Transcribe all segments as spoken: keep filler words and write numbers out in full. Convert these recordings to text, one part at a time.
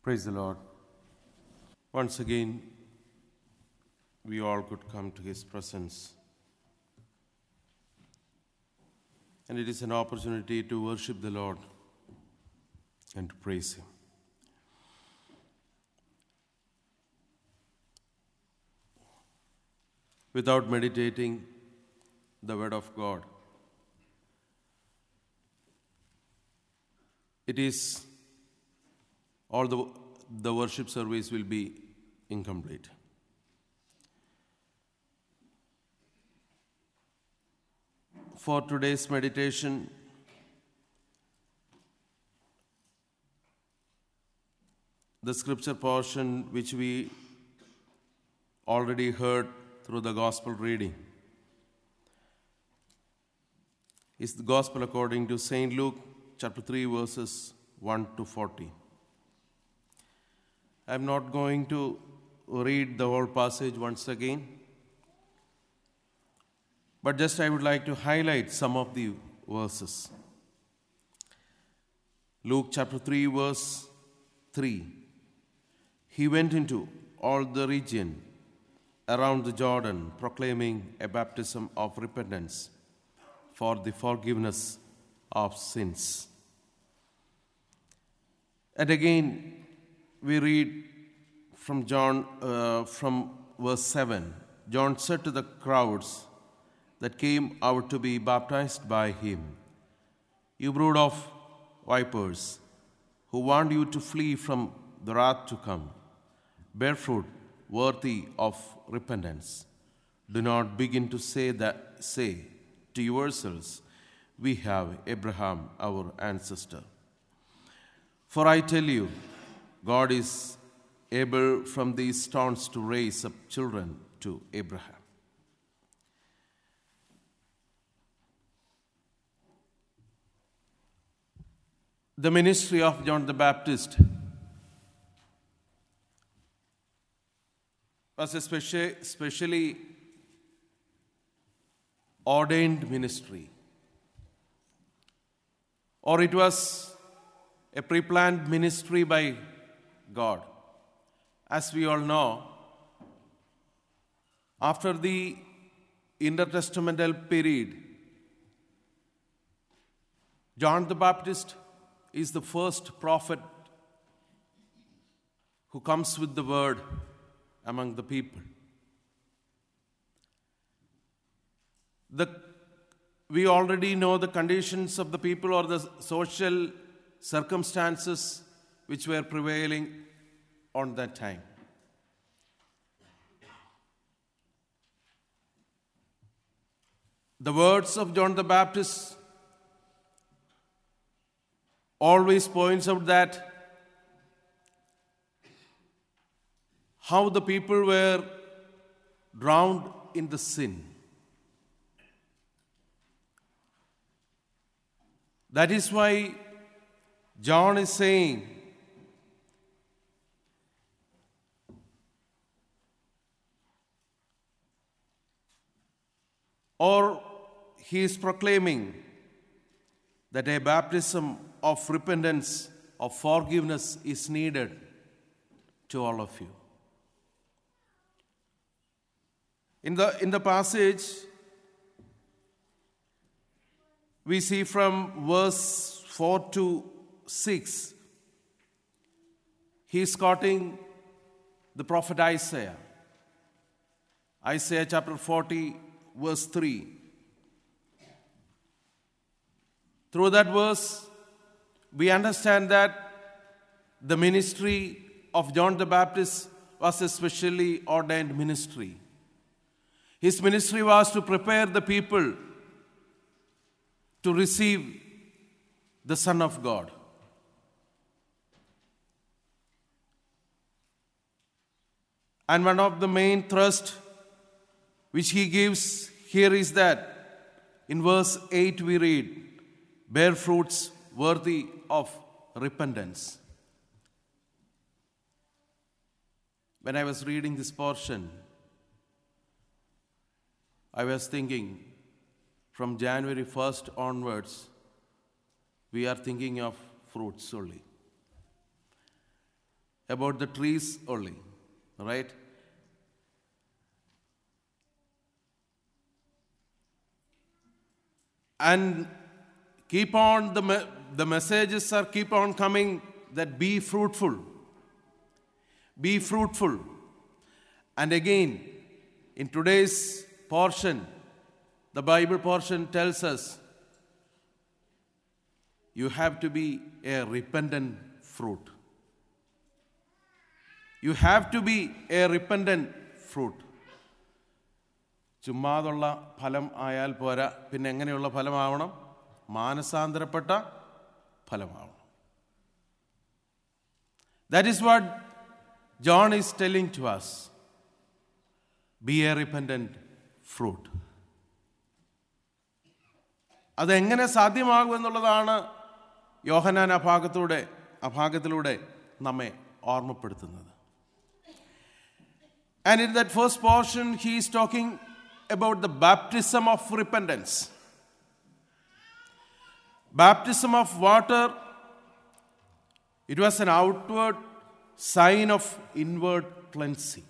Praise the Lord. Once again, we all could come to His presence. And it is an opportunity to worship the Lord and to praise Him. Without meditating the Word of God, it is all the, the worship service will be incomplete. For today's meditation, the scripture portion which we already heard through the gospel reading is the gospel according to Saint Luke, chapter three, verses one to forty. I'm not going to read the whole passage once again, but just I would like to highlight some of the verses. Luke chapter three, verse three. He went into all the region around the Jordan, proclaiming a baptism of repentance for the forgiveness of sins. And again, we read from John, uh, from verse seven. John said to the crowds that came out to be baptized by him, "You brood of vipers, who warned you to flee from the wrath to come, bear fruit worthy of repentance. Do not begin to say that say to yourselves, 'We have Abraham our ancestor.' For I tell you, God is able from these stones to raise up children to Abraham." The ministry of John the Baptist was a speci- specially ordained ministry, or it was a pre-planned ministry by God. As we all know, after the intertestamental period, John the Baptist is the first prophet who comes with the word among the people. The, we already know the conditions of the people or the social circumstances which were prevailing on that time. The words of John the Baptist always points out that how the people were drowned in the sin. That is why John is saying, or he is proclaiming, that a baptism of repentance, of forgiveness is needed to all of you. In the, in the passage, we see from verse four to six, he is quoting the prophet Isaiah. Isaiah chapter forty, verse three. Through that verse, we understand that the ministry of John the Baptist was a specially ordained ministry. His ministry was to prepare the people to receive the Son of God. And one of the main thrust which he gives here is that in verse eight we read, "Bear fruits worthy of repentance." When I was reading this portion, I was thinking, from January first onwards, we are thinking of fruits only. about the trees only, right? And keep on, the, me- the messages are keep on coming that be fruitful. Be fruitful. And again, in today's portion, the Bible portion tells us you have to be a repentant fruit. You have to be a repentant fruit. ചുമ്മാതുള്ള ഫലം ആയാൽ പോരാ, പിന്നെ എങ്ങനെയുള്ള ഫലമാവണം? മാനസാന്തരപ്പെട്ട ഫലമാവണം. That is what John is telling to us. Be a repentant fruit. അതെങ്ങനെ സാധ്യമാകുമെന്നുള്ളതാണ് യോഹന്നാൻ ആ ഭാഗത്തൂടെ ആ ഭാഗത്തിലൂടെ നമ്മെ ഓർമ്മപ്പെടുത്തുന്നത്. And in that first portion, he is talking about the baptism of repentance. Baptism of water, it was an outward sign of inward cleansing.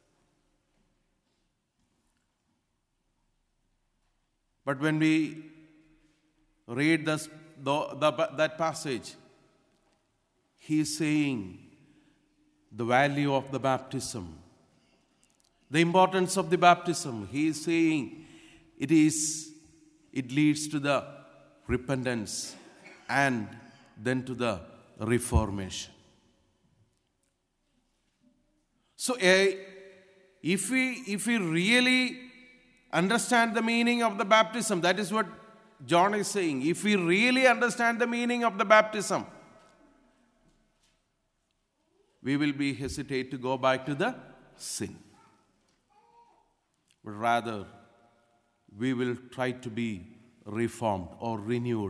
But when we read this, the, the, that passage, he is saying the value of the baptism, the importance of the baptism. He is saying it is, it leads to the repentance and then to the reformation. So, uh, if we if we really understand the meaning of the baptism, that is what John is saying. If we really understand the meaning of the baptism, we will be hesitate to go back to the sin. But rather, we will try to be reformed or renewed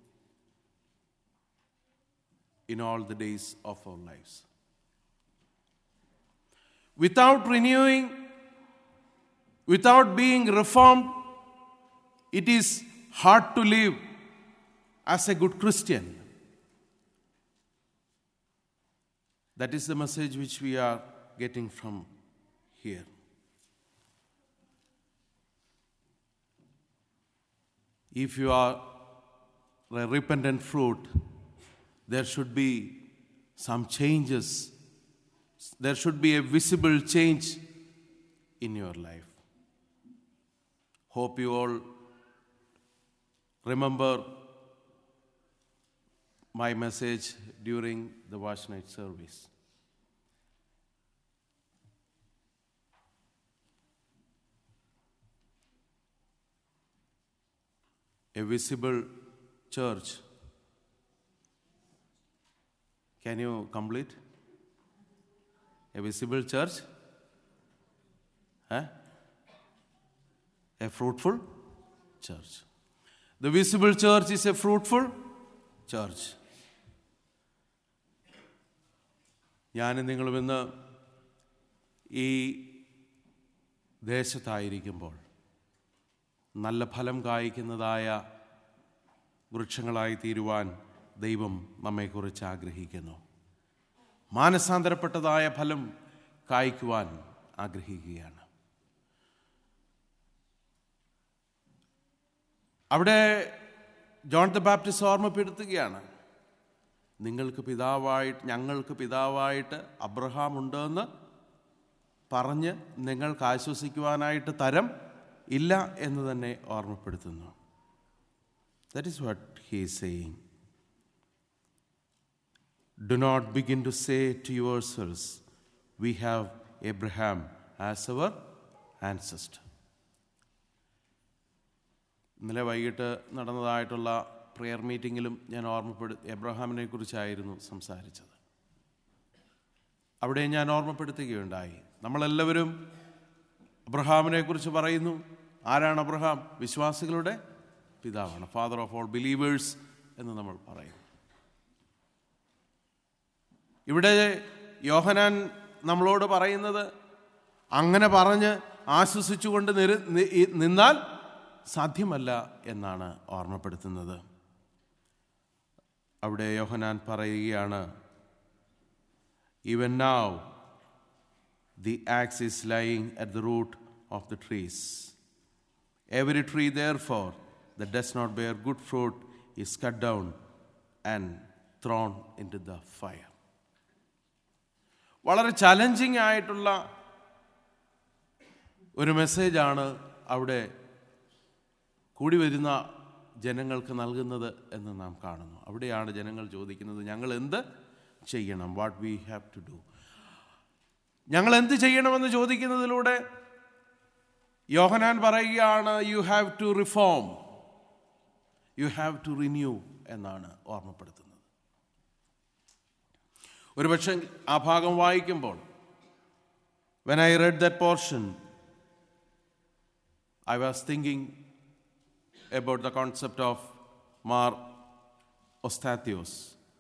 in all the days of our lives. Without renewing, without being reformed, it is hard to live as a good Christian. That is the message which we are getting from here. If you are a repentant fruit, there should be some changes. There should be a visible change in your life. Hope you all remember my message during the Wash Night service. A visible church. Can you complete? A visible church? Huh? A fruitful church. The visible church is a fruitful church. ഞാനും നിങ്ങളും ഇന്ന് ഈ ദേശത്തായിരിക്കുമ്പോൾ നല്ല ഫലം കായ്ക്കുന്നതായ വൃക്ഷങ്ങളായി തീരുവാൻ ദൈവം നമ്മെക്കുറിച്ച് ആഗ്രഹിക്കുന്നു. മാനസാന്തരപ്പെട്ടതായ ഫലം കായ്ക്കുവാൻ ആഗ്രഹിക്കുകയാണ്. അവിടെ ജോൺ ദ ബാപ്റ്റിസ്റ്റ് ഓർമ്മപ്പെടുത്തുകയാണ്, നിങ്ങൾക്ക് പിതാവായിട്ട് ഞങ്ങൾക്ക് പിതാവായിട്ട് അബ്രഹാം ഉണ്ടെന്ന് പറഞ്ഞ് നിങ്ങൾക്ക് ആശ്വസിക്കുവാനായിട്ട് തരം ഇല്ല എന്ന് തന്നെ ഓർമ്മപ്പെടുത്തുന്നു. That is what he is saying. Do not begin to say to yourselves, we have Abraham as our ancestor. ഇന്നലെ വൈകിട്ട് നടന്നതായിട്ടുള്ള പ്രെയർ മീറ്റിങ്ങിലും ഞാൻ ഓർമ്മപ്പെടു എബ്രഹാമിനെ കുറിച്ചായിരുന്നു സംസാരിച്ചത്. അവിടെ ഞാൻ ഓർമ്മപ്പെടുത്തുകയുണ്ടായി, നമ്മളെല്ലാവരും അബ്രഹാമിനെ കുറിച്ച് പറയുന്നു. ആരാണ് അബ്രഹാം? വിശ്വാസികളുടെ പിതാവാണ്. ഫാദർ ഓഫ് ഓൾ ബിലീവേഴ്സ് എന്ന് നമ്മൾ പറയും. ഇവിടെ യോഹന്നാൻ നമ്മളോട് പറയുന്നത് അങ്ങനെ പറഞ്ഞ് ആശ്വസിച്ചുകൊണ്ട് നിന്നാൽ സാധ്യമല്ല എന്നാണ് ഓർമ്മപ്പെടുത്തുന്നത്. അവിടെ യോഹന്നാൻ പറയുകയാണ്, Even now, the axe is lying at the root of the trees. Every tree, therefore, that does not bear good fruit is cut down and thrown into the fire. വളരെ ചലഞ്ചിങ് ആയിട്ടുള്ള ഒരു മെസ്സേജാണ് അവിടെ കൂടി വരുന്ന ജനങ്ങൾക്ക് നൽകുന്നത് എന്ന് നാം കാണുന്നു. അവിടെയാണ് ജനങ്ങൾ ചോദിക്കുന്നത്, ഞങ്ങൾ എന്ത് ചെയ്യണം? What we have to do. ഞങ്ങൾ എന്ത് ചെയ്യണമെന്ന് ചോദിക്കുന്നതിലൂടെ യോഹന്നാൻ പറയുകയാണ്, you have to reform, you have to renew എന്നാണ് ഓർമ്മപ്പെടുത്തുന്നത്. ഒരുപക്ഷെ ആ ഭാഗം വായിക്കുമ്പോൾ, when I read that portion, I was thinking about the concept of Mar Ostathios.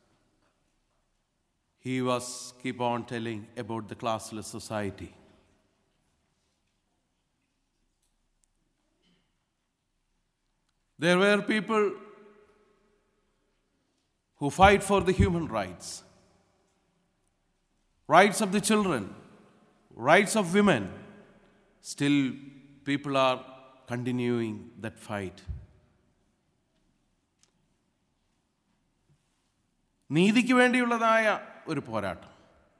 He was keep on telling about the classless society. There were people who fight for the human rights, rights of the children, rights of women. Still, people are continuing that fight. നീതിക്ക് വേണ്ടിയുള്ളതായ ഒരു പോരാട്ടം.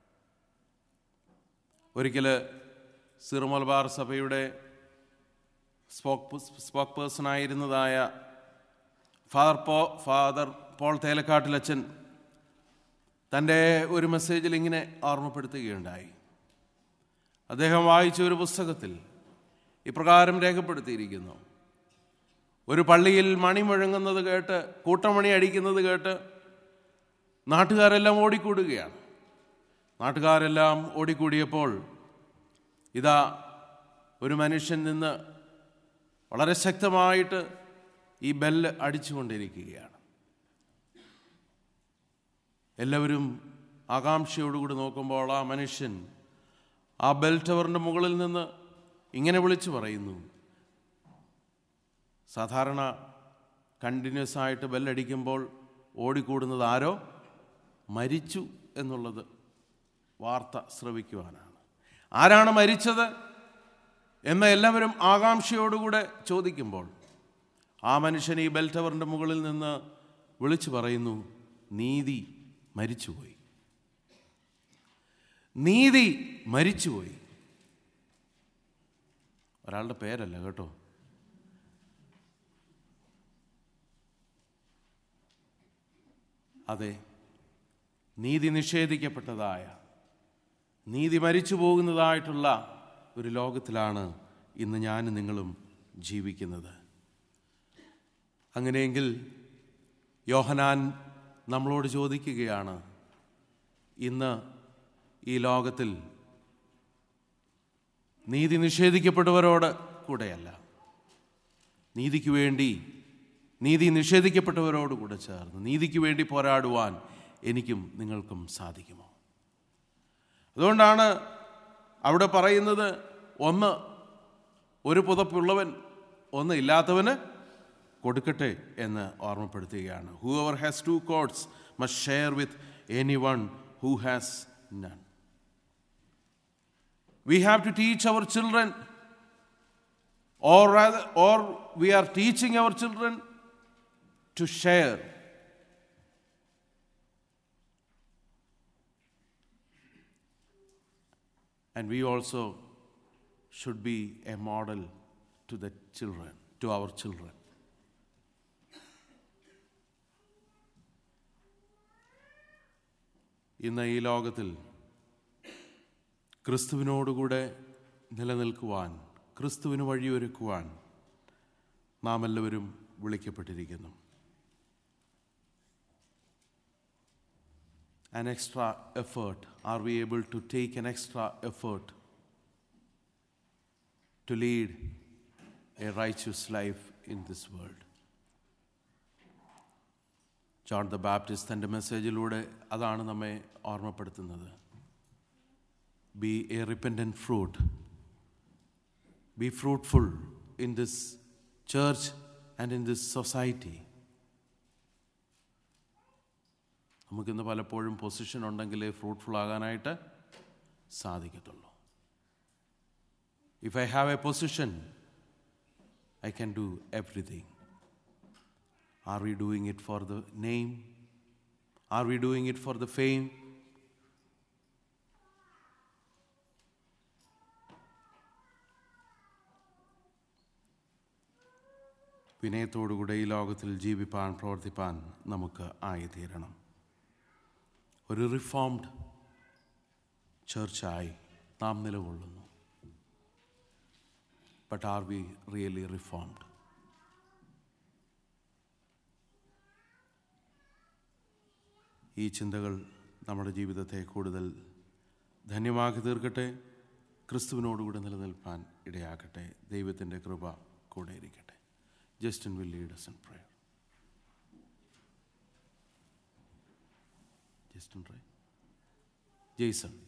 ഒരിക്കൽ സിറോ മലബാർ സഭയുടെ spoke spoke പേഴ്സണായിരുന്നതായ father പോ father Paul തേലക്കാട്ടിലച്ചൻ തൻ്റെ ഒരു മെസ്സേജിൽ ഇങ്ങനെ ഓർമ്മപ്പെടുത്തുകയുണ്ടായി. അദ്ദേഹം വായിച്ച ഒരു പുസ്തകത്തിൽ ഇപ്രകാരം രേഖപ്പെടുത്തിയിരിക്കുന്നു: ഒരു പള്ളിയിൽ മണി മുഴങ്ങുന്നത് കേട്ട്, കൂട്ടമണി അടിക്കുന്നത് കേട്ട് നാട്ടുകാരെല്ലാം ഓടിക്കൂടുകയാണ്. നാട്ടുകാരെല്ലാം ഓടിക്കൂടിയപ്പോൾ ഇതാ ഒരു മനുഷ്യൻ നിന്ന് വളരെ ശക്തമായിട്ട് ഈ ബെല്ല് അടിച്ചുകൊണ്ടിരിക്കുകയാണ്. എല്ലാവരും ആകാംക്ഷയോടുകൂടി നോക്കുമ്പോൾ ആ മനുഷ്യൻ ആ ബെൽ ടവറിൻ്റെ മുകളിൽ നിന്ന് ഇങ്ങനെ വിളിച്ചു പറയുന്നു. സാധാരണ കണ്ടിന്യൂസ് ആയിട്ട് ബെല്ലടിക്കുമ്പോൾ ഓടിക്കൂടുന്നത് ആരോ മരിച്ചു എന്നുള്ളത് വാർത്ത ശ്രവിക്കുവാനാണ്. ആരാണ് മരിച്ചത് എന്ന് എല്ലാവരും ആകാംക്ഷയോടുകൂടെ ചോദിക്കുമ്പോൾ ആ മനുഷ്യൻ ഈ ബെൽ ടവറിൻ്റെ മുകളിൽ നിന്ന് വിളിച്ചു പറയുന്നു, നീതി മരിച്ചുപോയി, നീതി മരിച്ചുപോയി. ഒരാളുടെ പേരല്ല കേട്ടോ. അതെ, നീതി നിഷേധിക്കപ്പെട്ടതായ, നീതി മരിച്ചു പോകുന്നതായിട്ടുള്ള ഒരു ലോകത്തിലാണ് ഇന്ന് ഞാനും നിങ്ങളും ജീവിക്കുന്നത്. അങ്ങനെയെങ്കിൽ യോഹന്നാൻ നമ്മളോട് ചോദിക്കുകയാണ്, ഇന്ന് ഈ ലോകത്തിൽ നീതി നിഷേധിക്കപ്പെട്ടവരോട് കൂടെയല്ല, നീതിക്ക് വേണ്ടി നീതി നിഷേധിക്കപ്പെട്ടവരോട് കൂടെ ചേർന്ന് നീതിക്ക് വേണ്ടി പോരാടുവാൻ എനിക്കും നിങ്ങൾക്കും സാധിക്കുമോ? അതുകൊണ്ടാണ് അവിടെ പറയുന്നത്, ഒന്ന് ഒരു പുതപ്പുള്ളവൻ ഒന്ന് ഇല്ലാത്തവന് കൊടുക്കട്ടെ എന്ന് ഓർമ്മപ്പെടുത്തുകയാണ്. Whoever has two coats must share with anyone who has none. We have to teach our children, or rather, or we are teaching our children to share. And we also should be a model to the children, to our children. ഇന്ന് ഈ ലോകത്തിൽ ക്രിസ്തുവിനോടുകൂടെ നിലനിൽക്കുവാൻ, ക്രിസ്തുവിന് വഴിയൊരുക്കുവാൻ നാം എല്ലാവരും വിളിക്കപ്പെട്ടിരിക്കുന്നു. An extra effort. Are we able to take an extra effort to lead a righteous life in this world? John the Baptist തൻ്റെ മെസ്സേജിലൂടെ അതാണ് നമ്മെ ഓർമ്മപ്പെടുത്തുന്നത്. Be a repentant fruit. Be fruitful in this church and in this society. നമുക്കിന്ന് പലപ്പോഴും position ഉണ്ടെങ്കിലേ fruitful ആകാനായിട്ട് സാധിക്കത്തുള്ളൂ. If I have a position, I can do everything. Are we doing it for the name? Are we doing it for the fame? വിനയത്തോടുകൂടെ ഈ ലോകത്തിൽ ജീവിപ്പാൻ പ്രവർത്തിപ്പാൻ നമുക്ക് ആയിത്തീരണം. ഒരു reformed ചർച്ചായി നാം നിലകൊള്ളുന്നു. But are we really reformed? ഈ ചിന്തകൾ നമ്മുടെ ജീവിതത്തെ കൂടുതൽ ധന്യമാക്കി തീർക്കട്ടെ. ക്രിസ്തുവിനോടുകൂടെ നിലനിൽപ്പാൻ ഇടയാക്കട്ടെ. ദൈവത്തിൻ്റെ കൃപ കൂടെ ഇരിക്കട്ടെ. Justin will lead us in prayer. Justin, right? Jason.